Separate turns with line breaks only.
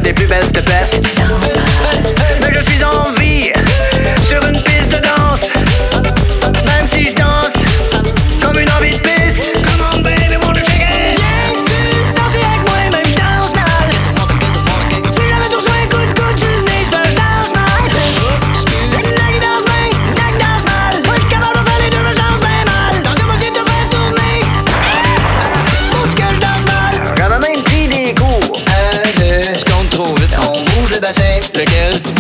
les plus belles te plaisent. Mais je suis en vie sur une piste de danse. Même si je danse comme une envie de pisse. Come on baby, wanna shake it? Viens-tu danser avec moi, même je danse mal. Si jamais tu reçois un coup de coude sur le nez, c'est parce que je danse mal. Là qui danse bien, là qui danse mal. Moi je suis capable de faire les deux, mais je danse bien mal. Danse-moi si tu fais tourner. Faut-tu que je danse mal? J'avais même pris des cours. 1, 2, tu comptes trop vite. On bouge le bassin. Lequel?